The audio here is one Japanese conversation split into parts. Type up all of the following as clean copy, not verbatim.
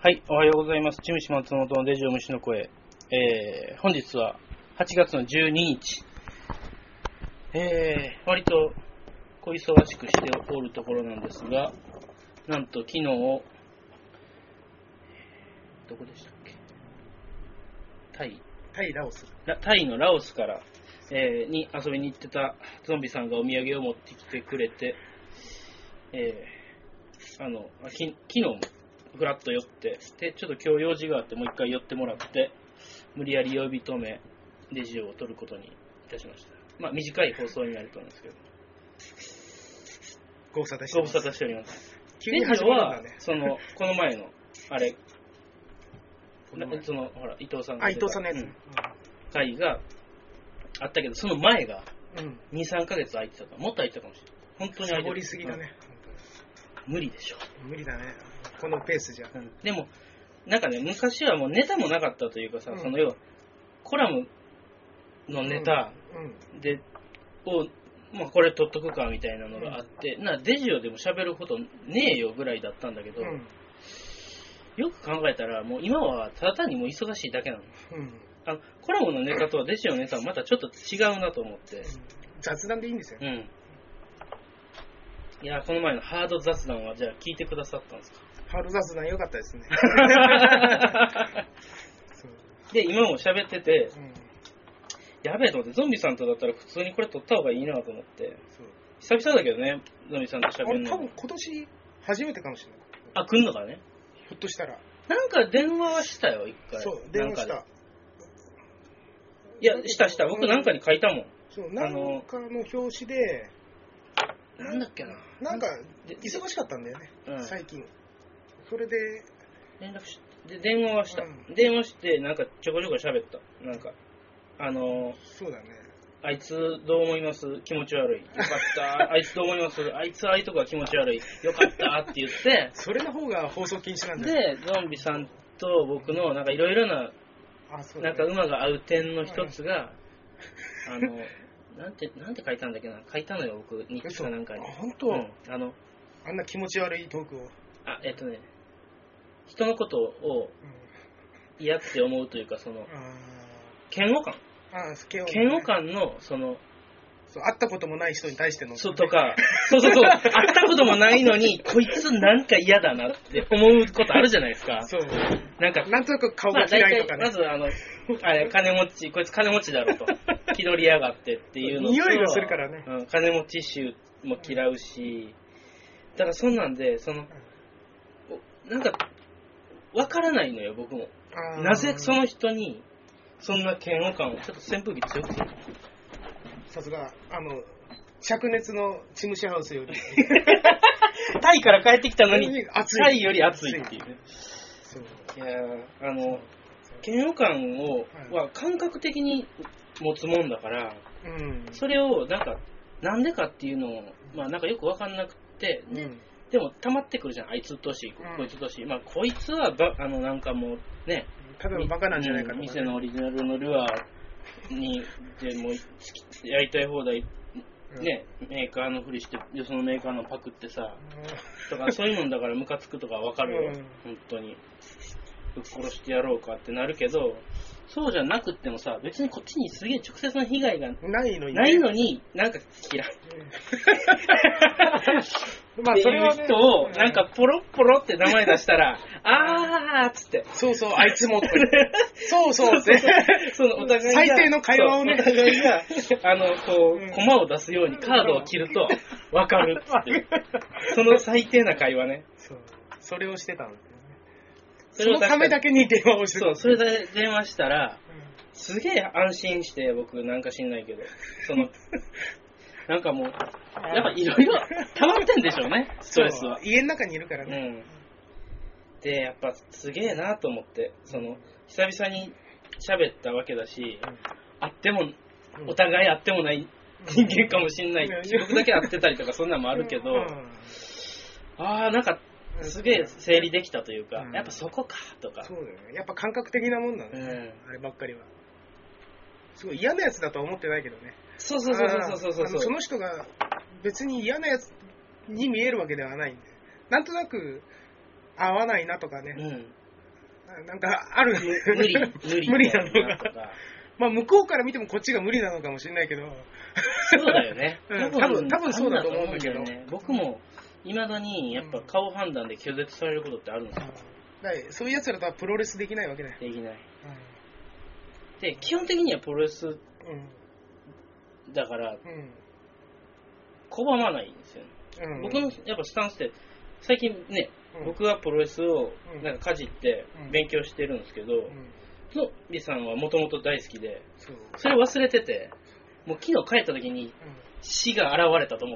はい、おはようございます。チムシ松本のデジオ虫の声。本日は8月の12日。割と小忙しくしておるところなんですが、なんと昨日、どこでしたっけ？タイのラオスから、に遊びに行ってたゾンビさんがお土産を持ってきてくれて、昨日もふらっと寄って、で、ちょっと今日用事があってもう一回寄ってもらって、無理やり呼び止め、レジを取ることにいたしました。まあ短い放送になると思うんですけど。 ご無沙汰しております。 急に始まるんだね。 この前の、あれ、ほら、伊藤さんが伊藤さんのやつ。 会があったけど、その前が2、3ヶ月空いてたと。もっと空いてたかもしれない。本当に空いてた。 サボりすぎだね。 無理でしょ。 無理だね。このペースじゃ。 でも、なんかね、昔はもうネタもなかったというかさ、要は、コラムのネタで、まあこれ取っとくかみたいなのがあって、デジオでも喋ることねえよぐらいだったんだけど、よく考えたら、もう今はただ単にもう忙しいだけなの。コラムのネタとはデジオのネタはまたちょっと違うなと思って。 雑談でいいんですよ。 いや、この前のハード雑談はじゃあ聞いてくださったんですか？ ハード雑談良かったですね。 で、今も喋ってて、やべえと思って、ゾンビさんとだったら普通にこれ撮った方がいいなと思って、久々だけどね、ゾンビさんと喋るの。 多分今年初めてかもしれない。 あ、来んのかね。 ひょっとしたら。 なんか電話はしたよ、一回。 そう、電話した。 いや、した。僕なんかに書いたもん。 そう、なんかの表紙で、 なんだっけな。 なんか、忙しかったんだよね、最近。それで、 連絡して、電話はした。電話して、なんかちょこちょこ喋った。なんか、 そうだね。 あいつどう思います？気持ち悪い。よかった。あいつどう思います？あいつああいうとこが気持ち悪い。よかったって言って。 それの方が放送禁止なんだよ。 で、ゾンビさんと僕のなんかいろいろな、なんか馬が合う点の一つが、なんて書いたんだっけな。書いたのよ、僕、日記かなんかに。 本当？あんな気持ち悪いトークを。 人のことを嫌って思うというか、嫌悪感。嫌悪感の、 会ったこともない人に対しての。 そう、会ったこともないのに、こいつなんか嫌だなって思うことあるじゃないですか。 そう。なんとなく顔が嫌いとかね。 まず金持ち、こいつ金持ちだろと。気取りやがってっていうのと。 匂いがするからね。 金持ち臭も嫌うし、だからそんなんで、なんか、わからないのよ、僕も。なぜその人に、そんな嫌悪感を、ちょっと扇風機強くて。 さすが、灼熱のチムシハウスより。 タイから帰ってきたのに、タイより暑いっていうね。いや嫌悪感は感覚的に持つもんだから、それを、なんでかっていうのを、なんかよくわかんなくて、でも溜まってくるじゃん。あいつうっとうしい、こいつうっとうしい。こいつはなんかもうね、 ただのバカなんじゃないかとか、ね、 店のオリジナルのルアーにでもやりたい放題ね、メーカーのふりしてよそのメーカーのパクってさ、とかそういうのだからムカつくとかわかるよ、本当にぶっ殺してやろうかってなるけど、そうじゃなくってもさ、別にこっちにすげえ直接の被害がないのになんか嫌いっていう人をなんかポロッポロって名前出したらあーっつって、 そうあいつもってそうってお互いが最低の会話をね、 お互いが駒を出すようにカードを切ると分かるっつってその最低な会話ね、 それをしてたんですよね。そのためだけに電話をしてた。 それで電話したら、すげえ安心して、僕なんか知んないけど、なんかもう、やっぱいろいろ溜まってんでしょうね、ストレスは。 家の中にいるからね。 で、やっぱすげえなと思って、久々に喋ったわけだし、会っても、お互い会ってもない人間かもしんない。僕だけ会ってたりとかそんなのもあるけど、なんか、すげえ整理できたというか、やっぱそこかとか。 そうだよね。やっぱ感覚的なもんだね。あればっかりは。すごい嫌なやつだとは思ってないけどね。 そう。その人が別に嫌なやつに見えるわけではないんで。なんとなく合わないなとかね。 なんかある無理なのが。まあ向こうから見てもこっちが無理なのかもしれないけど。 そうだよね。 多分そうだと思うんだけど。 僕もいまだにやっぱ顔判断で拒絶されることってあるんですよ。 そういうやつらとはプロレスできないわけだよ。 できない。で、基本的にはプロレスだから、拒まないんですよね。僕のやっぱスタンスって、最近ね、僕はプロレスをなんかかじって勉強してるんですけど、のりさんはもともと大好きで、それ忘れてて、もう昨日帰った時に死が現れたと思った。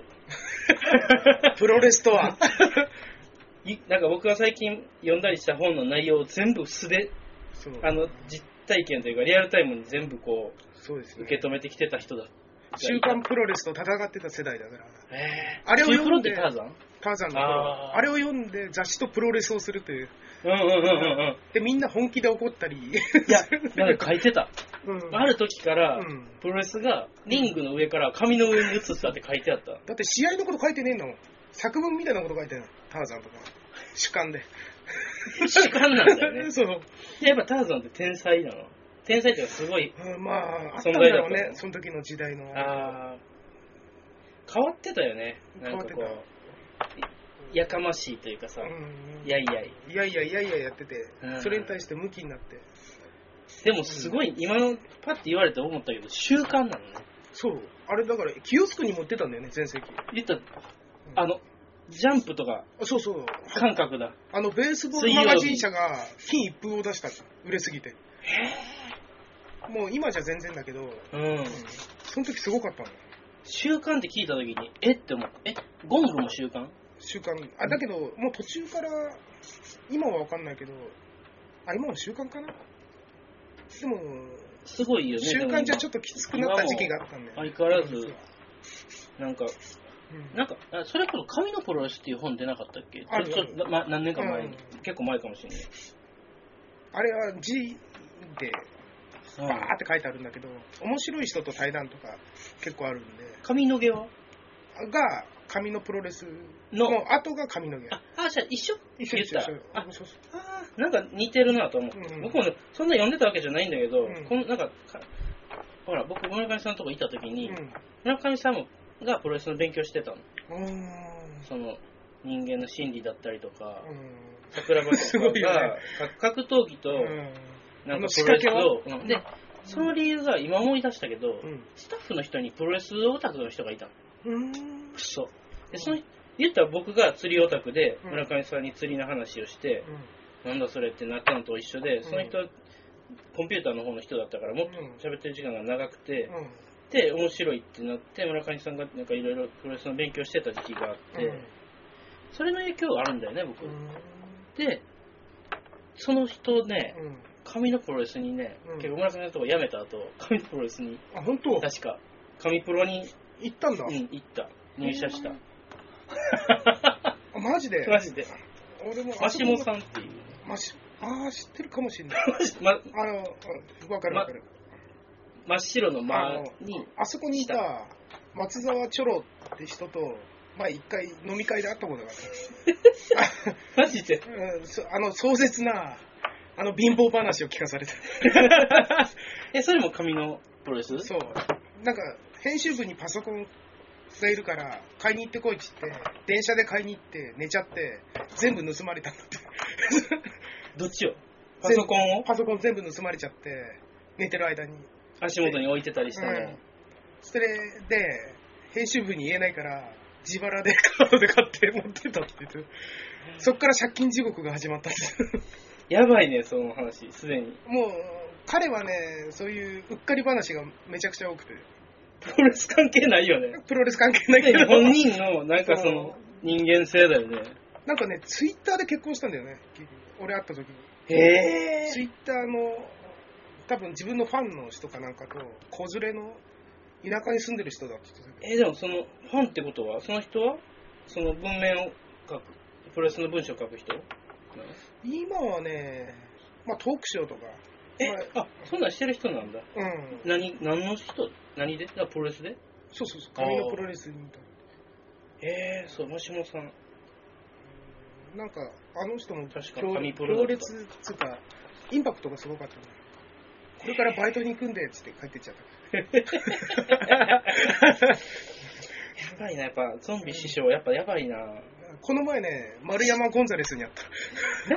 プロレスとはなんか僕が最近読んだりした本の内容を全部素で、実体験というかリアルタイムに全部こう、受け止めてきてた人だ。 週刊プロレスと戦ってた世代だから。 あれを読んで、ターザンの頃、あれを読んで雑誌とプロレスをするという。で、みんな本気で怒ったり。いや、なんか書いてた。ある時から、プロレスがリングの上から紙の上に移ったって書いてあった。だって試合のこと書いてねえんだもん。作文みたいなこと書いてるの。ターザンとか。主観で。 主観なんだよね。 そう。 やっぱターザンって天才なの。天才っていうかすごい、 まあ、あったんだろうね、その時の時代の。 変わってたよね。なんかこう、やかましいというかさ、いやいややってて、それに対してムキになって。 でもすごい、今のパッて言われて思ったけど、習慣なのね。 そう。あれだから、キヨスクにも売ってたんだよね、全盛期。 言ったジャンプとか、感覚だ。 ベースボールマガジン社が金一封を出したんだ。売れすぎて。もう今じゃ全然だけど、その時すごかったの。 習慣って聞いた時に、って思った。ゴングも習慣？ 習慣。だけど、もう途中から、今は分かんないけど、今は習慣かな？でも、 すごいよね。 習慣じゃちょっときつくなった時期があったんだよ。 相変わらず、なんか、それこそ紙のプロレスっていう本出なかったっけ？何年か前に。結構前かもしれない。 あれは字で、バーって書いてあるんだけど、面白い人と対談とか結構あるんで。 髪の毛はが、紙のプロレスの後が髪の毛。 じゃあ一緒言った。 なんか似てるなと思って。僕もね、そんな読んでたわけじゃないんだけど、なんか、ほら、僕、村上さんのとこ行った時に、村上さんがプロレスの勉強してたの。その、人間の心理だったりとか、桜庭とかが、格闘技と、なんかプロレスを、で、その理由が今思い出したけど、スタッフの人にプロレスオタクの人がいたの。そう。で、言ったら僕が釣りオタクで、村上さんに釣りの話をして、なんだそれってなったのと一緒で、その人はコンピューターの方の人だったから、もっと喋ってる時間が長くて、で、面白いってなって、村上さんがなんかいろいろプロレスの勉強してた時期があって、それの影響があるんだよね、僕。で、その人ね、紙のプロレスにね、結構村上のとこ辞めた後、紙のプロレスに、 本当？ 確か、紙プロに行ったんだ。 行った。入社した。 マジで？ マジで。 俺もマシモさんっていう。 知ってるかもしれない。わかる。 真っ白の間に。 あそこにいた松沢チョロって人と、一回飲み会で会ったことがある。 マジで？ 壮絶な、貧乏話を聞かされた。 それも紙のプロレス？ そう。なんか、編集部にパソコンがいるから、買いに行ってこいって言って、電車で買いに行って寝ちゃって、全部盗まれたんだって。 どっちを？パソコンを？ パソコン全部盗まれちゃって、寝てる間に。 足元に置いてたりしたの。 それで、編集部に言えないから、自腹でカードで買って持ってたって言って、そっから借金地獄が始まったんです。 やばいね、その話、すでに。 もう、彼はね、そういううっかり話がめちゃくちゃ多くて。 プロレス関係ないよね。 プロレス関係ないけど。 本人の、なんかその、人間性だよね。 なんかね、ツイッターで結婚したんだよね。俺会った時に。ツイッターの、多分自分のファンの人かなんかと、子連れの田舎に住んでる人だって言ってた。 でもその、ファンってことは、その人は、その文面を書く、プロレスの文章を書く人？ 今はね、トークショーとか。 そんなんしてる人なんだ。何の人？何で？プロレスで？ そう。紙のプロレスにいた。 そう、マシモさん。 なんか、あの人も確か強烈つうか、インパクトがすごかったね。これからバイトに行くんで、つって帰ってっちゃった。 やばいな、やっぱ、ゾンビ師匠、やっぱやばいな。 この前ね、丸山ゴンザレスに会った。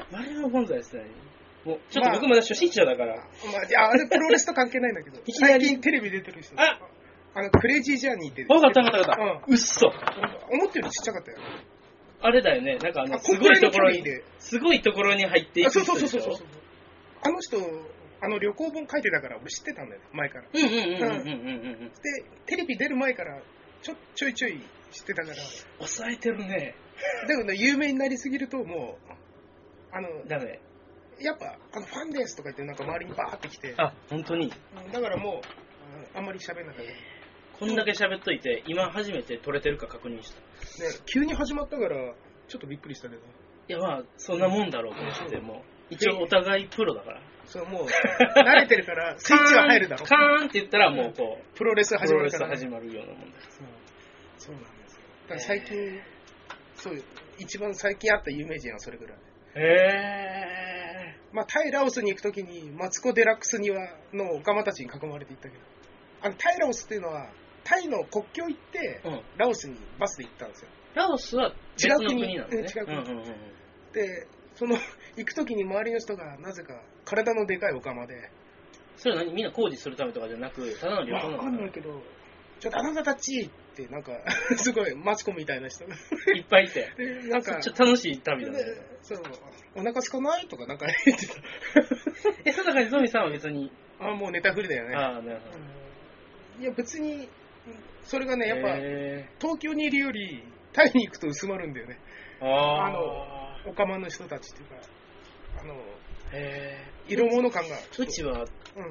丸山ゴンザレスね。もう、ちょっと僕まだ初心者だから。 いや、あれプロレスと関係ないんだけど、最近テレビ出てる人。クレイジージャーニーって。 わかったわかった。うっそ。 思ってるよりちっちゃかったよ。 あれだよね、なんかすごいところに、すごいところに入っていく人でしょ。そう。 あの人、旅行本書いてたから俺知ってたんだよ、前から。で、テレビ出る前からちょいちょい知ってたから。 抑えてるね。 だけど有名になりすぎるともう、 ダメ。 やっぱ、ファンですとか言ってなんか周りにバーって来て。 あ、本当に。 だからもう、あんまり喋んなかった。 こんだけ喋っといて、今初めて撮れてるか確認した。 ね、急に始まったから、ちょっとびっくりしたけど。 いや、まあ、そんなもんだろうと思って、もう、一応お互いプロだから。 そう、もう、慣れてるから、スイッチが入るだろ。 カーンって言ったら、もうこう、 プロレス始まるから、 始まるようなもんだ。 そうなんですよ。だから最近、そういう、一番最近あった有名人はそれぐらい。まあ、タイラオスに行くときに、マツコ・デラックス庭のオカマたちに囲まれて行ったけど、タイラオスっていうのは、タイの国境行って、ラオスにバスで行ったんですよ。 ラオスは別の国なんですね。 違う国。で、行くときに周りの人が、なぜか、体のでかいオカマで。 それはみんな工事するためとかじゃなく、ただの旅行なのかな。 わかんないけど、ちょっとあなたたちって、なんか、すごい、マツコみたいな人がいっぱいいて。 なんか、 ちょっと楽しい旅だね。 そう、お腹空かないとかなんか言ってた。 その中にゾミさんは別に。 もうネタフリだよね。 なるほど。 いや、別に、それがね、やっぱ、東京にいるより、タイに行くと薄まるんだよね。オカマの人たちっていうか、色物感が。 うちは、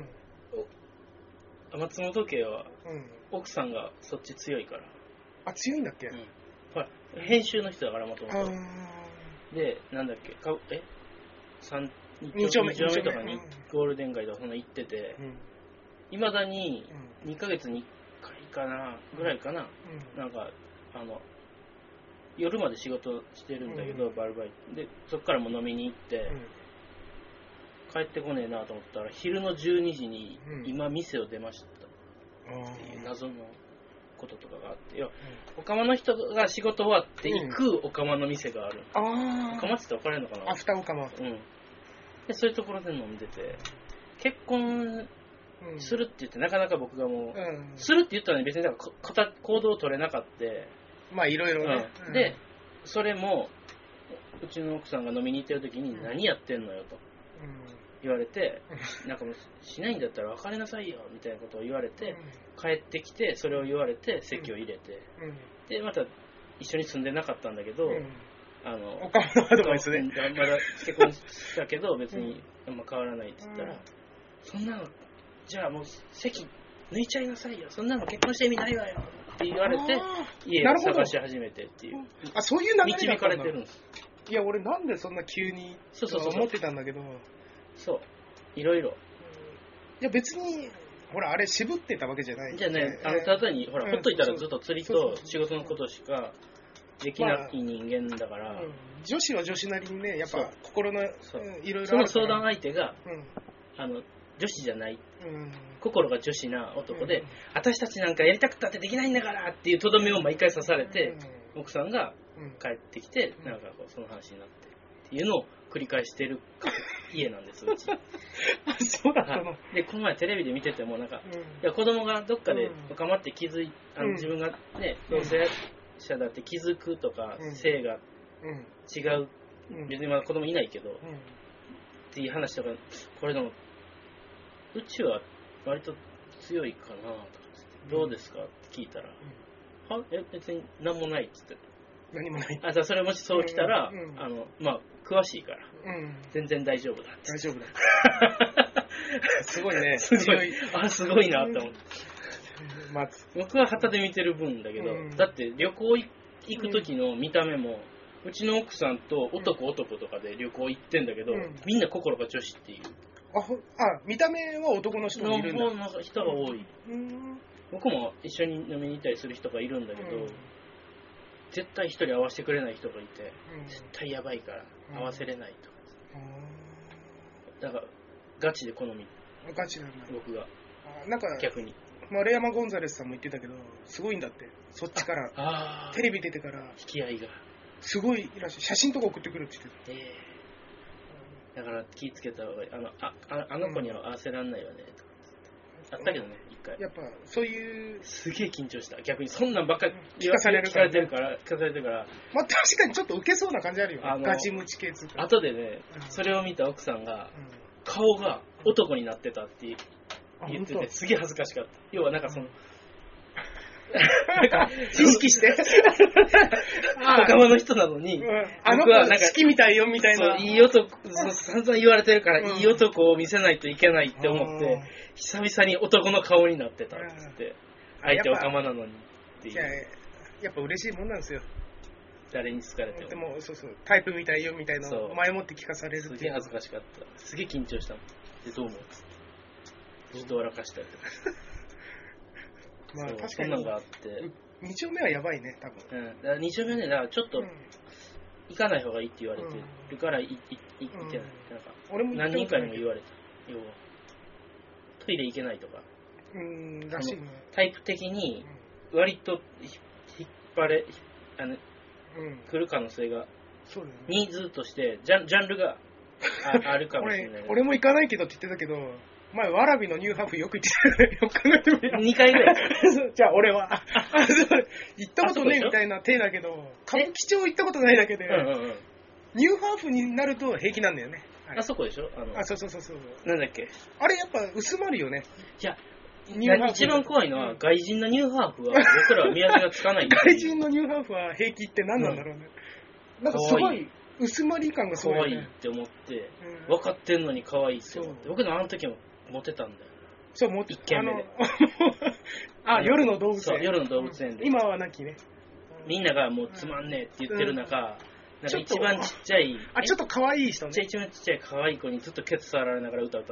松本家は、奥さんがそっち強いから。 あ、強いんだっけ？ ほら、編集の人だから、もともと。で、なんだっけ、2丁目とかにゴールデン街とかそんな行ってて、いまだに2ヶ月に1回かな、ぐらいかな、なんか、夜まで仕事してるんだけど、バルバイで、そっからも飲みに行って、帰ってこねえなと思ったら、昼の12時に今店を出ましたっていう謎のこととかがあって、オカマの人が仕事終わって行くオカマの店がある。オカマって言ったら分かれるのかな？ アフターオカマ。 で、そういうところで飲んでて、結婚するって言ってなかなか僕がもう、するって言ったのに別になんか行動を取れなかった。 まあいろいろね。 で、それも、うちの奥さんが飲みに行ってる時に何やってんのよと言われて、なんかもうしないんだったら別れなさいよみたいなことを言われて、帰ってきてそれを言われて籍を入れて、でまた一緒に住んでなかったんだけど、 オカマのアドバイスでまだ結婚したけど別にあんま変わらないって言ったら、そんなのじゃあもう籍抜いちゃいなさいよ、そんなの結婚して意味ないわよって言われて家を探し始めてっていう、 そういう流れだったんだ。 導かれてるんです。 いや、俺なんでそんな急に思ってたんだけど、 そういろいろ、 いや別にほらあれ渋ってたわけじゃないじゃあね、ただにほら、ほっといたらずっと釣りと仕事のことしかできない人間だから、 女子は女子なりにね、やっぱ心のいろいろあるから、 その相談相手が、女子じゃない、心が女子な男で、私たちなんかやりたくたってできないんだからっていうとどめを毎回刺されて、奥さんが帰ってきて、なんかこうその話になってっていうのを繰り返してる家なんです、うち。 そうだったの。 で、この前テレビで見ててもなんか、いや子供がどっかで深まって気づい、自分がね、同性者だって気づくとか、性が違う、別にまだ子供いないけど、っていう話とか、これでもうちは割と強いかなとかって、どうですかって聞いたら、別に何もないって言って。 何もない。 それもしそう来たら、まあ詳しいから、全然大丈夫だって。 大丈夫だ。すごいね。 すごい。すごいなって思って。僕は旗で見てる分だけど、だって旅行行く時の見た目も、うちの奥さんと男とかで旅行行ってんだけど、みんな心が女子っていう。 見た目は男の人もいるんだ。 の人が多い。僕も一緒に飲みに行ったりする人がいるんだけど、 絶対一人合わせてくれない人がいて、絶対やばいから合わせれないとか、だからガチで好み。 ガチなんだ。 僕がなんか逆に丸山ゴンザレスさんも言ってたけど、すごいんだって、そっちからテレビ出てから引き合いがすごいらしい。写真とか送ってくるって言ってた。だから気ぃつけた方がいい。あの子には合わせらんないよねとかあったけどね、一回。 やっぱそういうすげえ緊張した。逆にそんなんばっかり聞かされてるから。 まあ確かにちょっと受けそうな感じあるよ。ガチムチ系つうか。 後でね、それを見た奥さんが、顔が男になってたって言ってて、すげえ恥ずかしかった。要はなんかその、 なんか意識して仲間の人なのに、 あの子は好きみたいよみたいな。 そう、いい男、散々言われてるから、いい男を見せないといけないって思って、久々に男の顔になってたって言って、相手オカマなのにっていう。 やっぱ嬉しいもんなんですよ。 誰に好かれても。 でも、そうタイプみたいよみたいなのを前もって聞かされるっていう。 すげえ恥ずかしかった。すげえ緊張したもん。で、どう思う？ちょっと笑かしたりとか。 まあ確かに。 そんなのがあって。 2丁目はやばいね、多分。 だから2丁目はね、だからちょっと、行かない方がいいって言われてるから行ってない。なんか、俺も何人かにも言われた。要は、トイレ行けないとか。 らしいね。 タイプ的に、割と引っ張れ、来る可能性が、ニーズとしてジャンルがあるかもしれない。 俺も行かないけどって言ってたけど、前わらびのニューハーフよく行ってたよ。よく考えてみよう。 2回ぐらい。 じゃあ俺は行ったことねえみたいな体だけど、歌舞伎町行ったことないだけで、ニューハーフになると平気なんだよね。 あそこでしょ？ そうなんだっけ？ あれやっぱ薄まるよね。 いや、一番怖いのは、外人のニューハーフは僕らは見分けがつかない。 外人のニューハーフは平気って何なんだろうね。なんかすごい薄まり感がすごい、ね。 可愛いって思って、分かってんのに可愛いって思って。僕のあの時もモテたんだよ。 そう、1 軒目で。 夜の動物園。 そう、夜の動物園で。 今はなきね。みんながもうつまんねえって言ってる中、なんか一番ちっちゃい、 ちょっと可愛い人ね。 一番ちっちゃい可愛い子にずっとケツ触られながら歌ってた。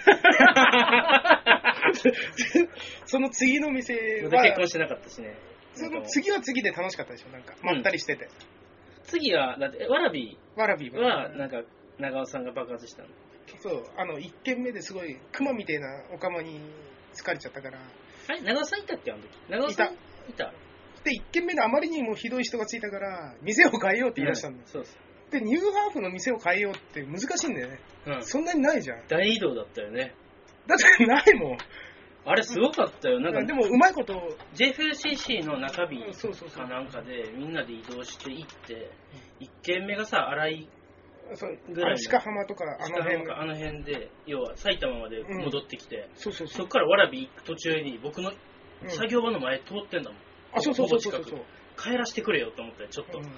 その次の店は結婚してなかったしね。 その次は次で楽しかったでしょ、なんかまったりしてて。 次はだってわらびはなんか長尾さんが爆発したの。 そう、1軒目ですごい熊みたいなお釜に疲れちゃったから。 長尾さんいたっけあの時？長尾さんいた。 で1軒目であまりにもひどい人がついたから店を変えようって言い出したんだよ。 そうそう。 でニューハーフの店を変えようって難しいんだよね。そんなにないじゃん。 大移動だったよね。 だってないもん。 あれすごかったよ。なんかでもうまいこと JFCC の中日かなんかでみんなで移動して行って1軒目がさ荒井ぐらい鹿浜とかあの辺で要は埼玉まで戻ってきて、 そこから蕨行く途中に僕の作業場の前通ってんだもん。 そう帰らせてくれよと思ったよちょっと。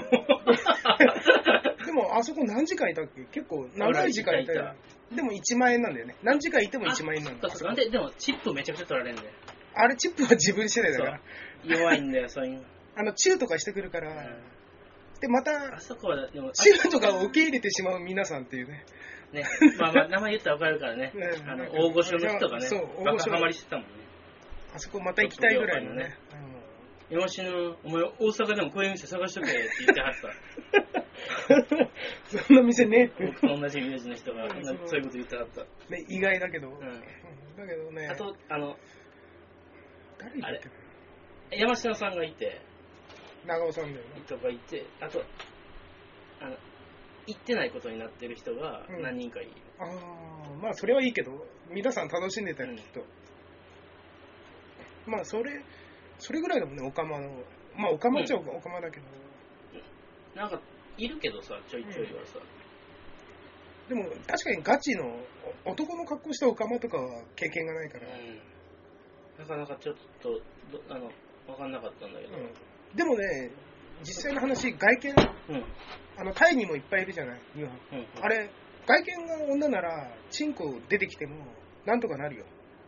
でもあそこ何時間いたっけ？結構長い時間いたよ。でも1万円なんだよね。何時間いても1万円なんだよ。 なんででもチップめちゃくちゃ取られるんだよ。 あれチップは自分次第だから。 弱いんだよそういうの。 チューとかしてくるから。でまたあそこはでもチューとかを受け入れてしまう皆さんっていうね。 ね、まあ名前言ったら分かるからね。大御所の人がね、バカハマりしてたもんね。 あそこまた行きたいぐらいのね。 山下のお前大阪でもこういう店探しとけって言ってはった。 そんな店ねって。 僕と同じ名字の人がそういうこと言ってはった。 ね、意外だけど。だけどね。 あと誰言ってる？ 山下さんがいて。 長尾さんだよね。 とかいて、あと行ってないことになってる人が何人かいる。 まあそれはいいけど、皆さん楽しんでたよ、きっと。まあそれぐらいだもんね、オカマの。まあオカマっちゃオカマだけど。 なんかいるけどさ、ちょいちょいはさ。 でも確かにガチの男の格好したオカマとかは経験がないから。 なかなかちょっと分かんなかったんだけど。 でもね、実際の話、外見、タイにもいっぱいいるじゃない、ニューハーフ。あれ、外見が女なら、チンコ出てきても、なんとかなるよ。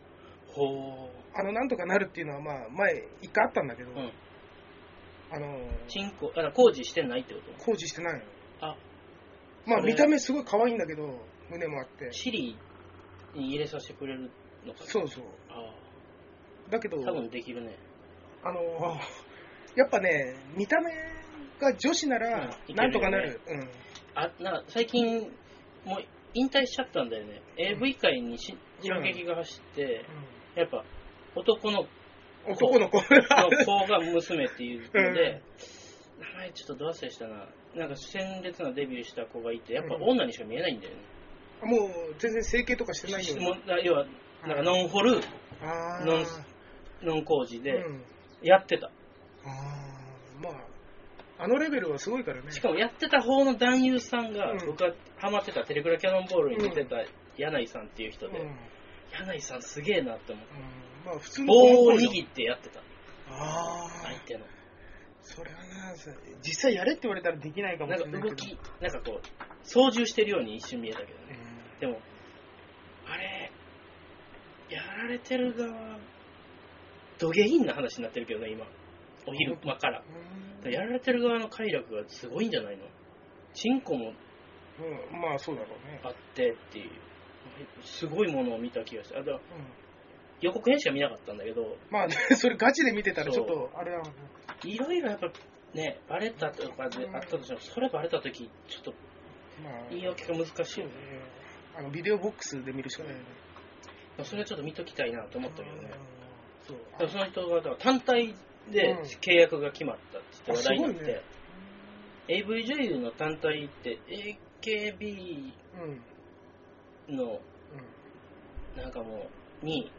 なんとかなるっていうのは、まあ、前、一回あったんだけど、 チンコ、工事してないってこと？ 工事してないの。まあ、見た目すごい可愛いんだけど、胸もあって。 チリに入れさせてくれるのかな？ そう。だけど、 多分できるね。 やっぱね、見た目が女子なら、なんとかなる。 最近、もう引退しちゃったんだよね。AV 界に衝撃が走って、やっぱ男の子が娘っていうので、名前ちょっとど忘れしたな。なんか鮮烈なデビューした子がいて、やっぱ女にしか見えないんだよね。 もう全然整形とかしてないよね。要は、なんかノンホル、ノン工事でやってた。 まあ、あのレベルはすごいからね。 しかもやってた方の男優さんが、僕がハマってたテレクラキャノンボールに出てた柳井さんっていう人で、柳井さんすげえなって思って、 まあ、普通の棒を握ってやってた。相手の。 それはな、実際やれって言われたらできないかもしれないけど。 なんか動き、なんかこう、操縦してるように一瞬見えたけどね。でも、あれ、やられてる側、土下品な話になってるけどね、今。お昼間から。やられてる側の快楽がすごいんじゃないの？チンコも、 まあそうだろうね。 あってっていう、すごいものを見た気がして。予告編しか見なかったんだけど。 まあね、それガチで見てたらちょっと、あれだもんね。 いろいろやっぱね、バレたとかであったとしても、それバレたとき、ちょっと、言い訳が難しいよね。 ビデオボックスで見るしかないよね。 それはちょっと見ときたいなと思ったけどね。そう。その人が単体で契約が決まったって話題になって、AV 女優の単体って AKB のなんかもうに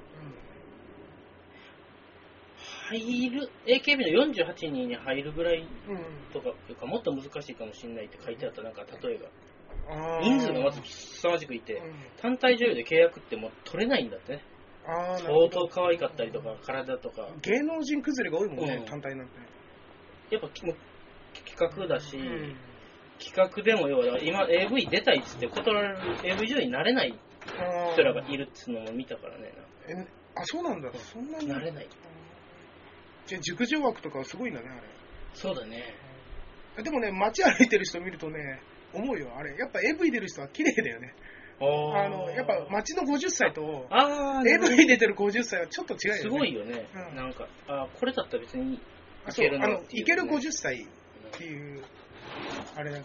入る AKB の48人に入るぐらいとかいうかもっと難しいかもしれないって書いてあった。なんか例えが人数がまず凄まじくいて、単体女優で契約ってもう取れないんだってね。相当可愛かったりとか体とか芸能人崩れが多いもんね、単体なんて。 やっぱ企画だし、企画でも要は今 AV 出たいっつって断られる AV 女優になれない人らがいるっていうのも見たからね。 そうなんだ。そんなになれない。 じゃあ熟女枠とかはすごいんだね、あれ。 そうだね。 でもね、街歩いてる人見るとね、思うよ、あれやっぱ AV 出る人は綺麗だよね。やっぱ街の50歳と AV 出てる50歳はちょっと違うよね。 すごいよね。なんかこれだったら別にいけるなっていう、 いける50歳っていうあれだから。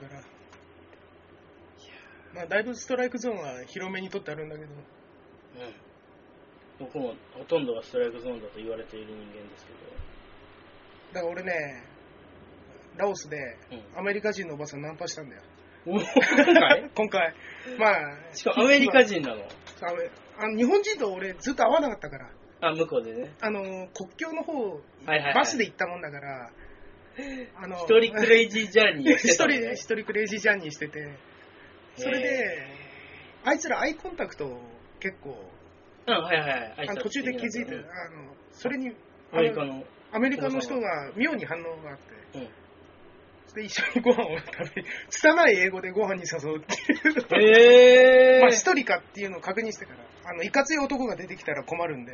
まあだいぶストライクゾーンは広めにとってあるんだけど。 僕もほとんどがストライクゾーンだと言われている人間ですけど。 だから俺ね、ラオスでアメリカ人のおばさんナンパしたんだよ。今回。まあ。 しかもアメリカ人なの？ 日本人と俺ずっと会わなかったから。 向こうでね。 国境の方、バスで行ったもんだから、 一人クレイジージャーニーしてた、ね。 一人クレイジージャーニーしてて、それで、あいつらアイコンタクト結構、途中で気づいて、それにアメリカの人が妙に反応があって、で一緒にご飯を食べ、拙い英語でご飯に誘うっていう。まあ一人かっていうのを確認してから、いかつい男が出てきたら困るんで、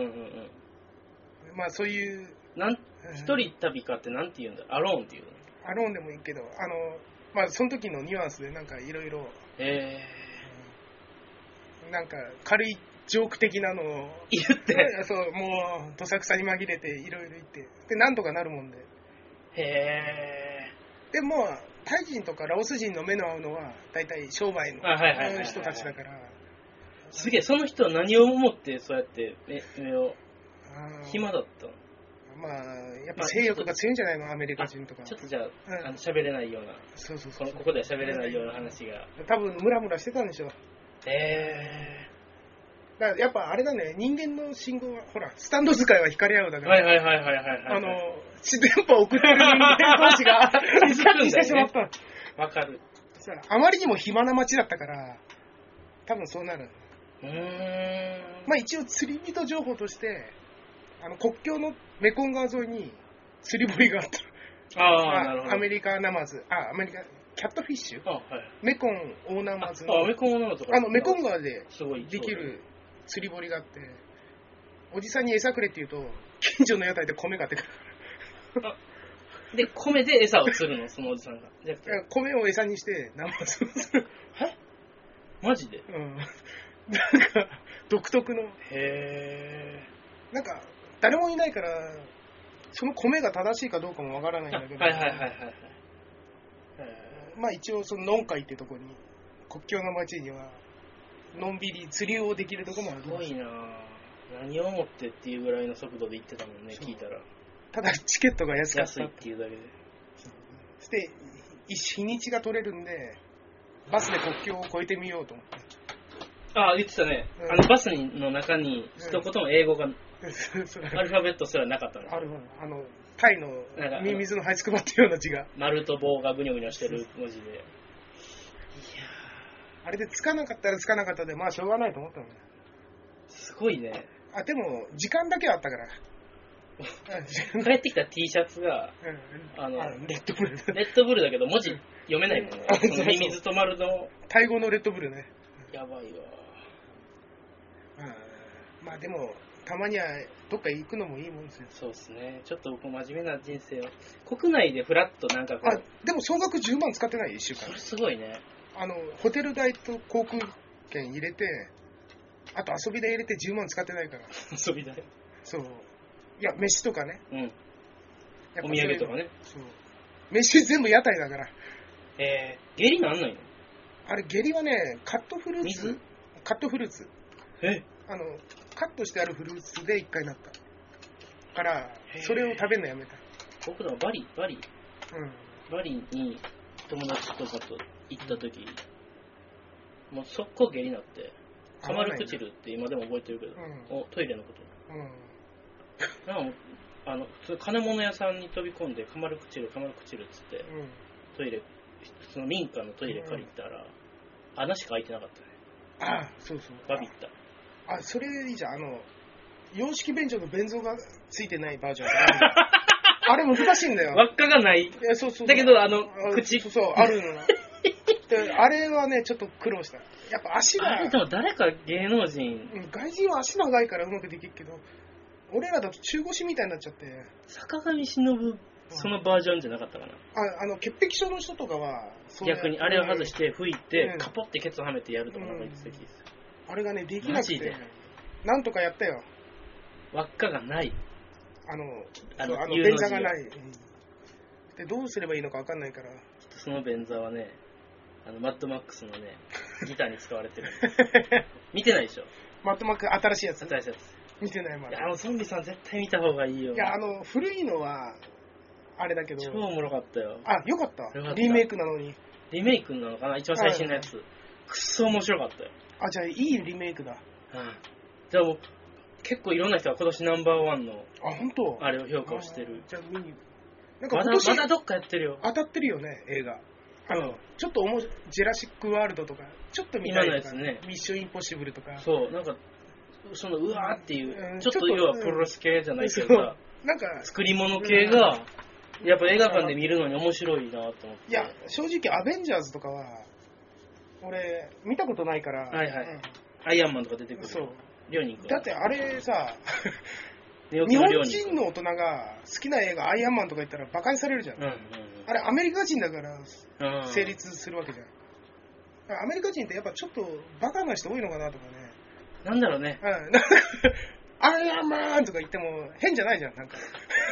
まあそういう。 一人旅かってなんて言うんだ？アローンっていうの？ アローンでもいいけど、まあその時のニュアンスでなんかいろいろ、なんか軽いジョーク的なのを言って、 そう、もうどさくさに紛れていろいろ言って、でなんとかなるもんで。でもタイ人とかラオス人の目の合うのは大体商売の人たちだから。 すげえ、その人は何を思ってそうやって目を暇だったの？ まあやっぱ性欲が強いんじゃないの、アメリカ人とか。 ちょっとじゃあ喋れないような、ここでは喋れないような話が多分ムラムラしてたんでしょ。だからやっぱあれだね、人間の信号はほらスタンド使いは光り合うだから、電波を送ってる人間同士がキャッチしてしまった。 わかる。 あまりにも暇な街だったから多分そうなる。まあ一応釣り人情報として国境のメコン川沿いに釣り堀があった。 なるほど。 アメリカナマズ、アメリカキャットフィッシュ、メコンオオナマズのメコンオオナマズメコン川でできる釣り堀があって、おじさんに餌くれって言うと近所の屋台で米買ってくる。 で米で餌を釣るの、そのおじさんが。 米を餌にしてナマズを釣る。 マジで？ なんか独特の。なんか誰もいないからその米が正しいかどうかもわからないんだけど、 はいはいはいはいはい。 まあ一応そのノンカイってとこに、国境の町には、のんびり釣りをできるとこもある。 すごいなぁ。何をもってっていうぐらいの速度で行ってたもんね、聞いたら。 ただチケットが安かった。 安いっていうだけで。 そして日にちが取れるんで、バスで国境を越えてみようと思って。 ああ、言ってたね。バスの中に一言も英語が、アルファベットすらなかったの。 タイのミミズの這いつくばったような字が。 丸と棒がぐにょぐにょしてる文字で。いやあれでつかなかったらつかなかったで、まあしょうがないと思ったのね。 すごいね。 でも、時間だけはあったから。 帰ってきた T シャツが、 レッドブル。 レッドブルだけど文字読めないもんね。そのミミズと丸の。 タイ語のレッドブルね。 やばいわ。 まあでも、たまにはどっか行くのもいいもんですよ。 そうですね。ちょっと僕真面目な人生を。国内でフラッとなんかこう。 でも総額10万使ってない1週間。 それすごいね。 ホテル代と航空券入れて、あと遊び代入れて10万使ってないから。 遊び代？ そう。いや、飯とかね。 うん。お土産とかね。 そう。飯全部屋台だから。 下痢なんないの？ あれ、下痢はね、カットフルーツ。カットフルーツ。カットしてあるフルーツで1回なった。から、それを食べるのやめた。 僕らはバリに友達とかと行った時、もう速攻下痢になって、カマルクチルって今でも覚えてるけど、トイレのこと。なんか普通金物屋さんに飛び込んでカマルクチルっつって、トイレ、その民家のトイレ借りたら、穴しか開いてなかったね。 そうそう。 バビった。 それいいじゃん。洋式便所の便座がついてないバージョン。あれ難しいんだよ。 輪っかがない。 そう。 だけど、口。 そう、あるのな。あれはね、ちょっと苦労した。やっぱ足が。 あれでも誰か芸能人。 外人は足長いからうまくできるけど、俺らだと中腰みたいになっちゃって。 坂上忍、そのバージョンじゃなかったかな。 潔癖症の人とかは、 逆にあれを外して吹いて、カポってケツをはめてやるとかなんか素敵です。 あれがね、できなくて。なんとかやったよ。 輪っかがない。 便座がない。で、どうすればいいのか分かんないから。 その便座はね、マッドマックスのね、ギターに使われてる。見てないでしょ？ マッドマックス新しいやつ。 新しいやつ。 見てないまだ。 ゾンビさん絶対見た方がいいよ。 いや、古いのは、あれだけど。 超おもろかったよ。 よかった。リメイクなのに。 リメイクなのかな？一番最新のやつ。くっそ面白かったよ。 じゃあいいリメイクだ。 じゃあもう、結構いろんな人が今年ナンバーワンの、 本当？ あれを評価をしてる。 じゃあ見に。 なんかまだどっかやってるよ。 当たってるよね、映画。ちょっとジェラシックワールドとか、ちょっと見たい今のやつね。 ミッションインポッシブルとか。 そう、なんか、うわーっていう、ちょっと要はプロレス系じゃないけどさ、 なんか、 作り物系が、やっぱ映画館で見るのに面白いなと思って。 いや、正直アベンジャーズとかは、俺、見たことないから。 アイアンマンとか出てくる。 そう。 両人だってあれさ、日本人の大人が好きな映画アイアンマンとか言ったらバカにされるじゃん。あれアメリカ人だから成立するわけじゃん。アメリカ人ってやっぱちょっとバカな人多いのかなとかね。 なんだろうね。 アイアンマンとか言っても変じゃないじゃん、なんか。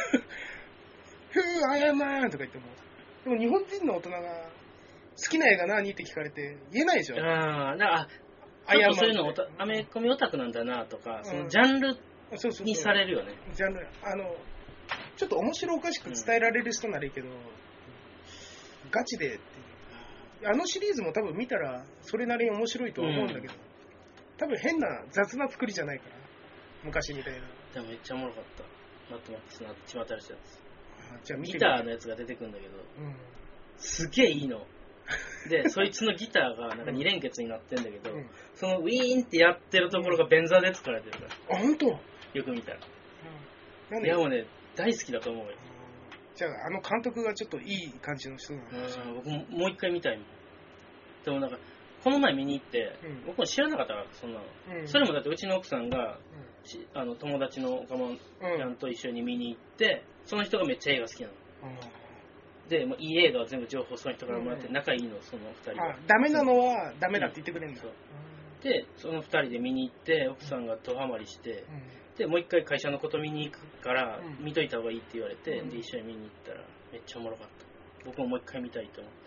アイアンマンとか言っても。でも日本人の大人が好きな映画何って聞かれて言えないでしょ。 アイアンマンそういうのアメコミオタクなんだなとか、そのジャンルにされるよね。 ジャンル、ちょっと面白おかしく伝えられる人ならいいけど、ガチでっていう。シリーズも多分見たらそれなりに面白いとは思うんだけど、多分変な雑な作りじゃないから、昔みたいな。 でもめっちゃおもろかった。マットマックスの一番新しいやつ。 じゃあギターのやつが出てくるんだけど、すげえいいの。で、そいつのギターがなんか2連結になってんだけど、そのウィーンってやってるところが便座で作られてるから。 本当？ よく見たら。いやもうね、大好きだと思うよ。 じゃあ監督がちょっといい感じの人なのかもしれない。 僕もう一回見たいもん。でもなんか、この前見に行って、僕も知らなかったから、そんなの。それもだってうちの奥さんが、友達のおかまちゃんと一緒に見に行って、その人がめっちゃ映画好きなの。で、いい映画は全部情報その人からもらって仲いいの、その二人は。 ダメなのはダメだって言ってくれるんだ。 でその2人で見に行って奥さんがドハマりして、でもう一回会社のこと見に行くから見といた方がいいって言われて、で一緒に見に行ったらめっちゃおもろかった。僕ももう一回見たいと思って。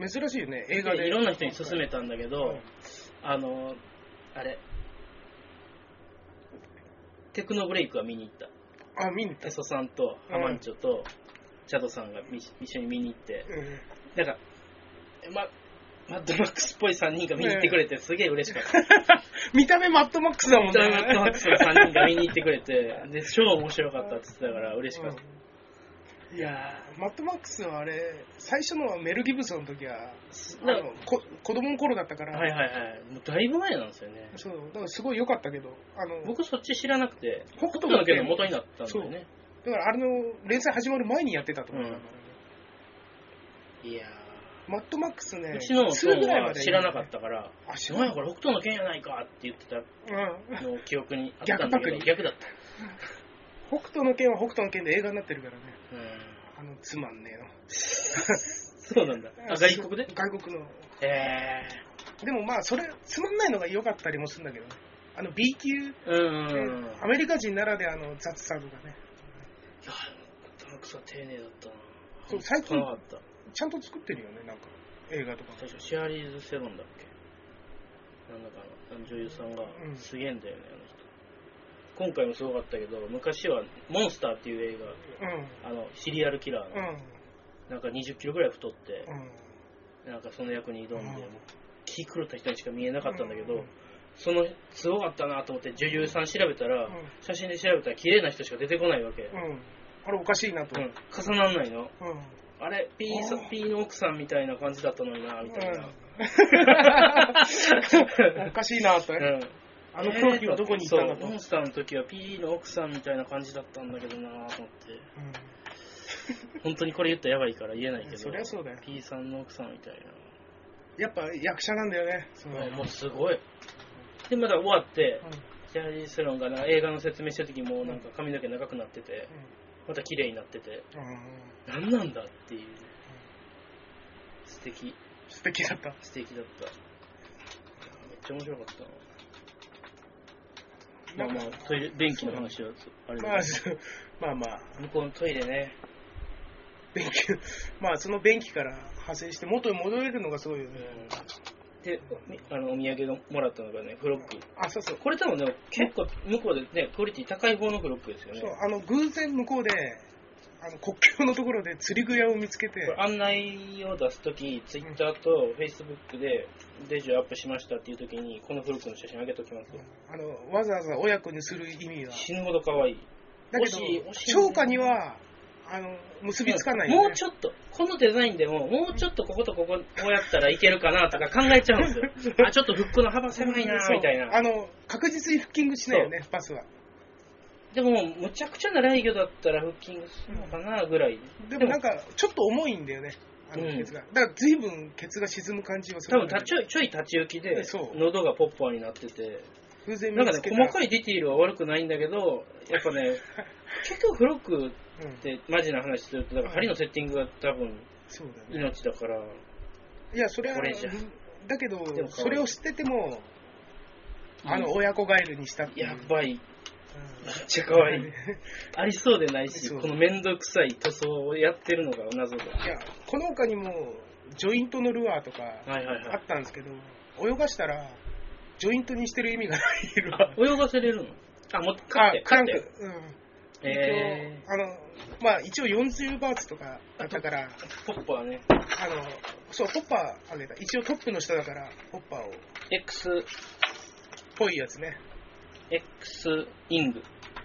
珍しいよね、映画で。 いろんな人に勧めたんだけど、あれテクノブレイクは見に行った。 あ、見に行った。 エソさんとハマンチョとチャドさんが一緒に見に行って、なんかマッドマックスっぽい3人が見に行ってくれてすげえ嬉しかった。 見た目マッドマックスだもんね。 見た目マッドマックスの3人が見に行ってくれて、で超面白かったって言ってたから嬉しかった。 いやー、マッドマックスはあれ、最初のメル・ギブソンの時は子供の頃だったから。 はいはいはい。もうだいぶ前なんですよね。 そう、だからすごい良かったけど、 僕そっち知らなくて、北斗の拳の元になったんだよね。 だからあれの連載始まる前にやってたと思うんだからね。 いやー、 マッドマックスね、 うちの父は知らなかったから、なんやこれ北斗の拳やないかって言ってたの記憶にあったんだけど、逆だった。 北斗の拳は北斗の拳で映画になってるからね。つまんねえの。 そうなんだ。外国で？ 外国の。でもまあ、それ、つまんないのが良かったりもするんだけどね。B 級、アメリカ人ならではの雑さとかね。 いや、マッドマックスは丁寧だったな。 そう、最近、ちゃんと作ってるよね、なんか、映画とか。 確かシェアリーズ・セロンだっけ？なんだか女優さんがすげえんだよね、あの人。今回もすごかったけど、昔はモンスターっていう映画、シリアルキラーの、なんか20キロぐらい太って、なんかその役に挑んで、気狂った人にしか見えなかったんだけど、そのすごかったなと思って女優さん調べたら、写真で調べたら綺麗な人しか出てこないわけ。 あれおかしいなと。 重なんないの。あれ P の奥さんみたいな感じだったのになみたいな。 おかしいなと。狂気はどこに行ったんだと。 モンスターの時は P の奥さんみたいな感じだったんだけどなと思って。本当にこれ言ったらやばいから言えないけど。 そりゃそうだよ。 P さんの奥さんみたいな。 やっぱ役者なんだよね。 もうすごい。でまだ終わって、シャーリー・セロンが映画の説明した時もなんか髪の毛長くなってて、また綺麗になってて、何なんだっていう。素敵だった。 素敵だった。めっちゃ面白かったな。まあトイレ便器の話はあれだけど、 まあ向こうのトイレね。 便器、まあその便器から派生して元に戻れるのがすごいよね。 で、お土産のもらったのがね、フロッグ。 そう。 これ多分ね、結構向こうでね、クオリティ高い方のフロッグですよね。 そう、偶然向こうで、国境のところで釣り具屋を見つけて。 案内を出すとき、ツイッターとフェイスブックでレジをアップしましたっていうときに、このフロッグの写真あげときますよ。 わざわざ親子にする意味が。 死ぬほど可愛い。 だけど、超過には、結びつかないよね。 もうちょっと、このデザインでも、もうちょっとこことこここうやったらいけるかなとか考えちゃうんですよ。ちょっとフックの幅狭いなみたいな。 確実にフッキングしないよね、パスは。 でも、むちゃくちゃな雷魚だったらフッキングするのかなぐらい。 でもなんか、ちょっと重いんだよね、ケツが。だから随分ケツが沈む感じはする。 多分ちょい立ち行きで、喉がポッパーになってて、なんかね、細かいディティールは悪くないんだけど、やっぱね、結局フロッグってマジな話すると、だから針のセッティングが多分命だから。 いや、それは、だけど、それを知ってても、親子ガエルにしたっていう。 やばい。めっちゃ可愛い。ありそうでないし、このめんどくさい塗装をやってるのが謎だ。いや、この他にも、ジョイントのルアーとかあったんですけど、泳がしたら、ジョイントにしてる意味がないルアー。泳がせれるの？もうクランク。 一応40バーツとかだったから、 ポッパーね。 そう、ポッパーあげた。一応トップの下だから、ポッパーを。 X っぽいやつね。 X イング。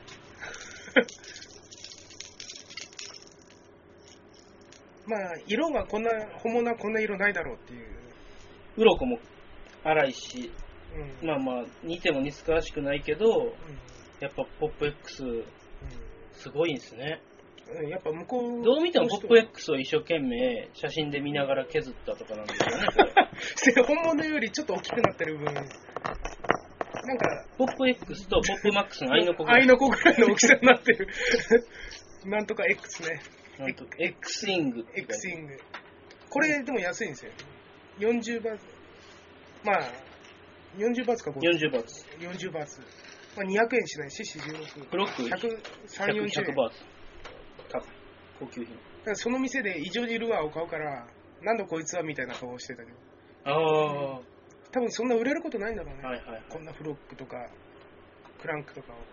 まあ、色が本物はこんな色ないだろうっていう。 鱗も粗いし、まあ似ても似つかわしくないけど、やっぱポップ X、すごいんですね。 やっぱ向こうどう見てもポップ X を一生懸命写真で見ながら削ったとかなんですよね。 本物よりちょっと大きくなってる分、なんかポップ X とポップマックスの合いの子ぐらいの大きさになってる。なんとか X ね。 X イング。 X イング。これでも安いんですよ。40バーツ。まあ、 40バーツか 40バーツ。 40バーツ。まあ、200円しないし、16。 フロック 130、40円。 100バーツ。高い。高級品。 だからその店で異常にルアーを買うから、なんだこいつはみたいな顔をしてたけど。 ああ。 多分そんな売れることないんだろうね。 はいはいはい。 こんなフロックとか、クランクとかを。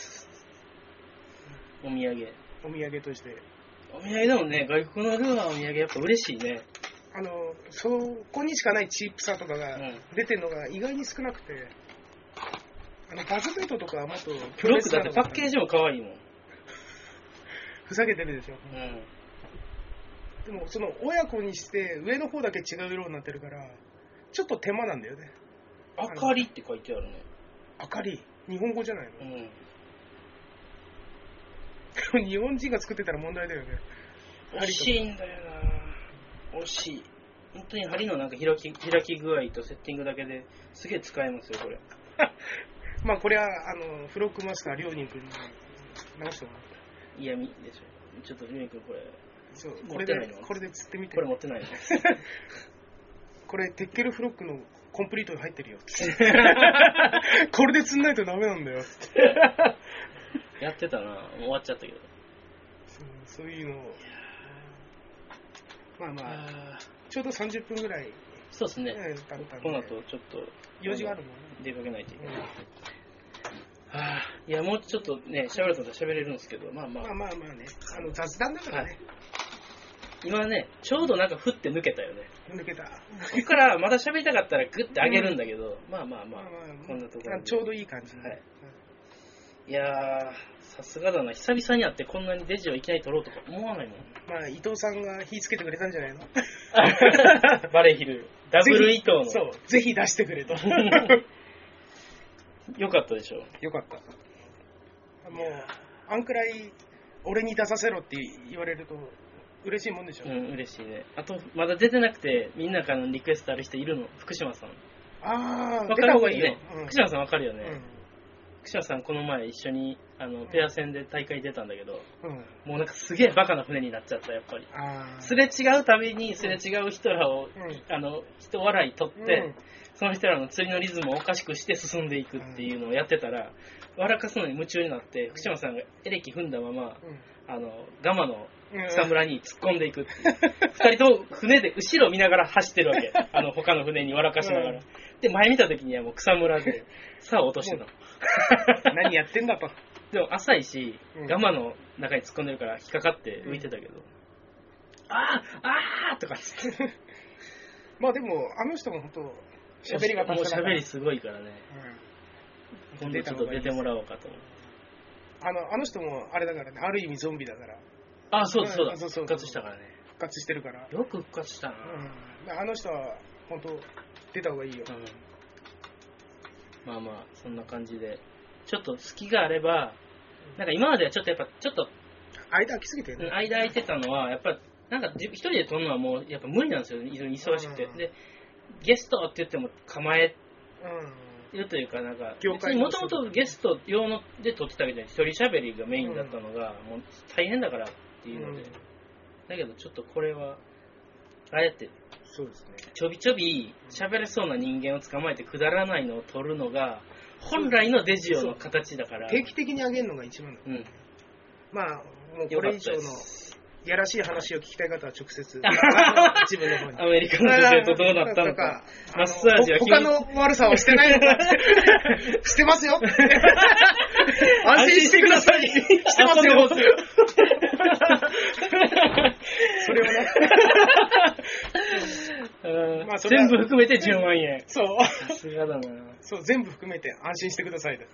お土産。 お土産として。 お土産でもね、外国のルアーお土産やっぱ嬉しいね。 そこにしかないチープさとかが出てるのが意外に少なくて、バズベイトとかはもっとフロックだってパッケージも可愛いもん。 ふざけてるでしょ。 うん。 でもその親子にして上の方だけ違う色になってるから、ちょっと手間なんだよね。 あかりって書いてあるね。 あかり日本語じゃないの？ うん。 日本人が作ってたら問題だよね。 惜しいんだよな。惜しい。本当に針のなんか開き具合とセッティングだけですげえ使えますよこれ。 まあこれはフロックマスターりょうにんくんに直してもらった。 嫌味でしょ。ちょっとりょうにんくんこれ。 そう持ってないの？ これで釣ってみて。 これ持ってないの？ これテッケルフロックのコンプリートに入ってるよ。これで釣んないとダメなんだよ。 やってたな。もう終わっちゃったけど。 そういうのを。まあまあ、ちょうど30分ぐらい。 そうですね。この後ちょっと用事があるもんね。 出かけないといけない。いやもうちょっとね喋ると喋れるんですけど、まあね。 雑談だからね。 今ねちょうどなんかふって抜けたよね。 抜けた。ここからまだ喋りたかったらグッて上げるんだけど、まあこんなところ。 ちょうどいい感じ。はい。 いやーさすがだな。久々に会ってこんなにデジをいきなり取ろうとか思わないもん。 まあ伊藤さんが火つけてくれたんじゃないの？ バレーヒルダブル伊藤の。 そう。ぜひ出してくれと。 よかったでしょ。 よかった。もうあんくらい俺に出させろって言われると嬉しいもんでしょ。 嬉しいね。あとまだ出てなくてみんなからのリクエストある人いるの。福島さん。 出た方がいいよね。 福島さんわかるよね。福島さんこの前一緒にペア戦で大会出たんだけど、もうなんかすげえバカな船になっちゃったやっぱり。すれ違うたびにすれ違う人らを人笑い取って、その人らの釣りのリズムをおかしくして進んでいくっていうのをやってたら、笑かすのに夢中になって福島さんがエレキ踏んだまま、ガマの草むらに突っ込んでいくっていう。二人とも船で後ろ見ながら走ってるわけ。他の船に笑かしながら。で、前見た時にはもう草むらで竿を落としてたの。 何やってんだと。 でも浅いし、ガマの中に突っ込んでるから引っかかって浮いてたけど、あーとか言って。 まあでも、あの人も本当、喋りがもう喋りすごいからね。今度ちょっと出てもらおうかと思う。 あの人もあれだからね、ある意味ゾンビだから。 あ、そうだ。復活したからね。 復活してるから。 よく復活したな。 あの人は本当出た方がいいよ。 まあそんな感じで、ちょっと隙があれば、なんか今まではちょっと間空きすぎてね。間空いてたのはやっぱなんか一人で撮るのはもうやっぱ無理なんですよ。非常に忙しくて。でゲストって言っても構えるというか、なんかもともとゲスト用ので撮ってたわけじゃない。一人喋りがメインだったのがもう大変だからっていうので。だけどちょっとこれはああやってそうですね。 ちょびちょび喋れそうな人間を捕まえてくだらないのを撮るのが本来のデジオの形だから。 定期的に上げるのが一番だ。まあもうこれ以上のやらしい話を聞きたい方は直接自分の方に。 アメリカの女性とどうなったのか。マッサージは他の悪さをしてないのか。してますよ。安心してください。してますよ。それをね。 全部含めて10万円。 そう。 さすがだな。 そう、全部含めて安心してくださいだから。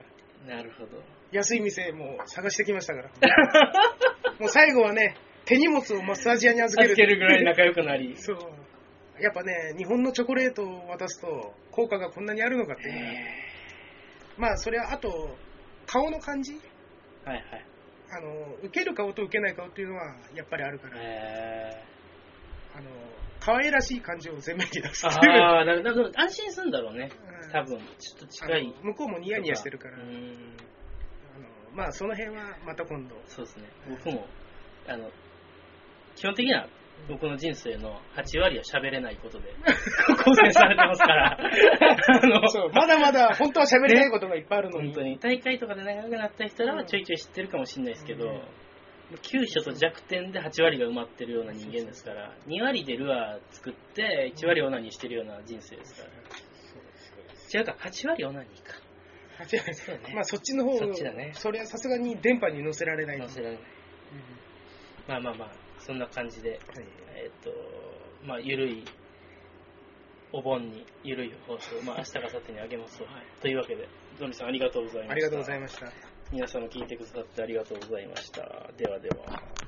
なるほど。 安い店も探してきましたから。もう最後はね、手荷物をマッサージ屋に預けるぐらい仲良くなり。 そう。やっぱね、日本のチョコレートを渡すと効果がこんなにあるのかっていう。まあそれはあと顔の感じ。 はいはい。 受ける顔と受けない顔っていうのはやっぱりあるから。可愛らしい感じを全面に出す。 だから安心するんだろうね。多分ちょっと近い。 向こうもニヤニヤしてるから。まあその辺はまた今度。 そうですね。僕も基本的には僕の人生の8割は喋れないことで構成されてますからそうまだまだ本当は喋れないことがいっぱいあるのに、 本当に大会とかで長くなった人らはちょいちょい知ってるかもしれないですけど、急所と弱点で8割が埋まってるような人間ですから、2割でルアー作って1割オナニーしてるような人生ですから。違うか、8割オナニーか。 8割そうね。まあそっちの方、そっちだね。それはさすがに電波に乗せられない。乗せられない。 まあまあまあ、そんな感じで、まあゆるいお盆にゆるい放送、まあ明日か明後日にあげます。というわけで、ゾンビさんありがとうございました。 ありがとうございました。 皆さんも聞いてくださってありがとうございました。ではでは。